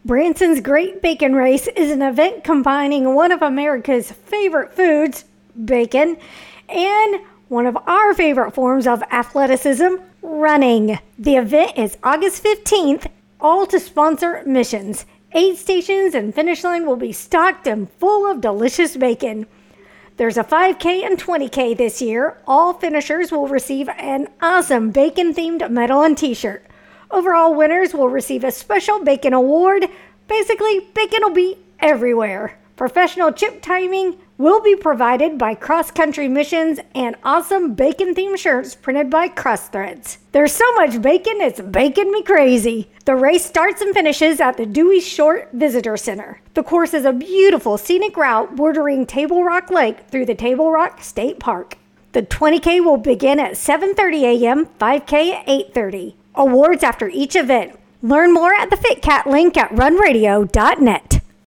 Branson's Great Bacon Race is an event combining one of America's favorite foods, bacon, and one of our favorite forms of athleticism, running. The event is August 15th, all to sponsor missions. Aid stations and finish line will be stocked and full of delicious bacon. There's a 5K and 20K this year. All finishers will receive an awesome bacon-themed medal and t-shirt. Overall winners will receive a special bacon award. Basically, bacon will be everywhere. Professional chip timing will be provided by Cross Country Missions and awesome bacon-themed shirts printed by Cross Threads. There's so much bacon, it's baking me crazy. The race starts and finishes at the Dewey Short Visitor Center. The course is a beautiful scenic route bordering Table Rock Lake through the Table Rock State Park. The 20K will begin at 7:30 a.m., 5K at 8:30. Awards after each event. Learn more at the FitCat link at runradio.net.